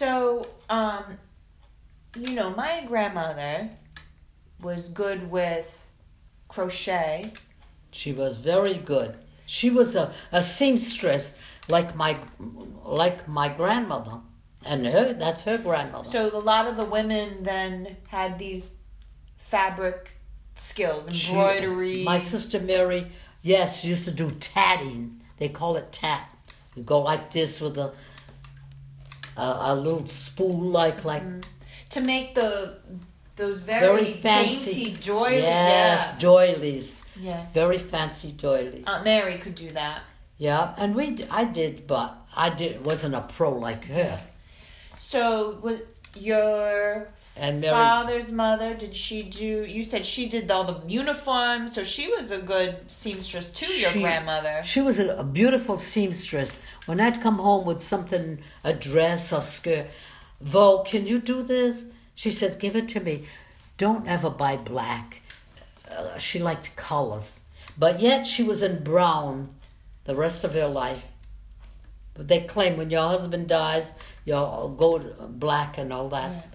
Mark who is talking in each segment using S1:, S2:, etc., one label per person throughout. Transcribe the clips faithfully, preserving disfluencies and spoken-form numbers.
S1: So, um, you know, my grandmother was good with crochet.
S2: She was very good. She was a, a seamstress like my like my grandmother. And her, that's her grandmother.
S1: So a lot of the women then had these fabric skills, embroidery.
S2: She, my sister Mary, yes, she used to do tatting. They call it tat. You go like this with a a, a little spool like like
S1: mm. to make the those very,
S2: very fancy
S1: dainty doilies.
S2: Yes,
S1: yeah.
S2: doilies.
S1: Yeah.
S2: Very fancy doilies.
S1: Aunt Mary could do that.
S2: Yeah, and we I did, but I did wasn't a pro like her.
S1: So was your
S2: and Mary,
S1: father's mother, did she do, you said she did all the uniforms, so she was a good seamstress too, your
S2: she,
S1: grandmother.
S2: She was a, a beautiful seamstress. When I'd come home with something, a dress or skirt, Vo, can you do this? She said, give it to me. Don't ever buy black. Uh, she liked colors. But yet she was in brown the rest of her life. But they claim when your husband dies, you'll go black and all that. Yeah.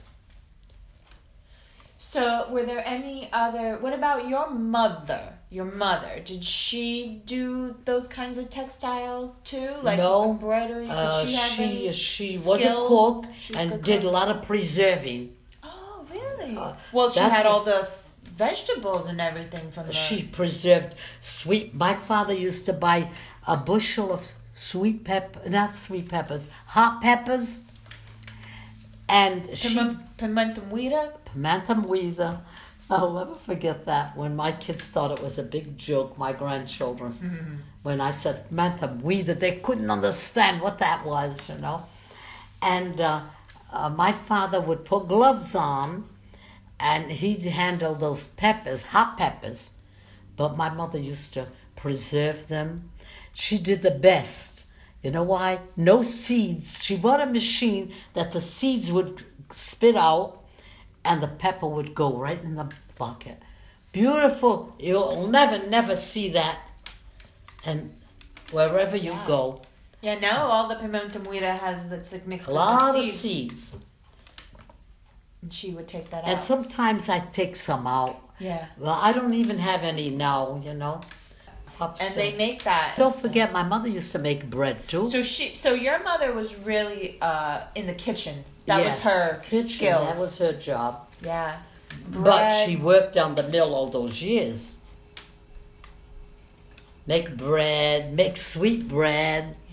S1: So, were there any other... What about your mother? Your mother, did she do those kinds of textiles too? Like
S2: no,
S1: embroidery? Did
S2: uh,
S1: she have
S2: she,
S1: any
S2: She
S1: skills?
S2: was a cook
S1: she
S2: and did
S1: cook?
S2: a lot of preserving.
S1: Oh, really?
S2: Uh,
S1: well, she had all the vegetables and everything from the...
S2: She preserved sweet... My father used to buy a bushel of sweet pepper... Not sweet peppers. Hot peppers. And she...
S1: Pimenta muida?
S2: Pimenta muida. I'll never forget that. When my kids thought it was a big joke, my grandchildren. Mm-hmm. When I said pimenta muida, they couldn't understand what that was, you know. And uh, uh, my father would put gloves on, and he'd handle those peppers, hot peppers. But my mother used to preserve them. She did the best. You know why? No seeds. She bought a machine that the seeds would spit out and the pepper would go right in the bucket. Beautiful. You'll never, never see that. And wherever you
S1: yeah.
S2: go.
S1: Yeah, now all the pimenta muida has that's like mixed
S2: a
S1: with
S2: lot
S1: the
S2: of
S1: seeds.
S2: seeds.
S1: And she would take that out.
S2: And sometimes I take some out.
S1: Yeah.
S2: Well, I don't even have any now, you know. Upset.
S1: And they make that.
S2: Don't forget, my mother used to make bread too.
S1: So she, so your mother was really uh, in the kitchen. That
S2: yes,
S1: was her
S2: kitchen,
S1: skills.
S2: That was her job.
S1: Yeah. Bread.
S2: But she worked on the mill all those years. Make bread, make sweet bread.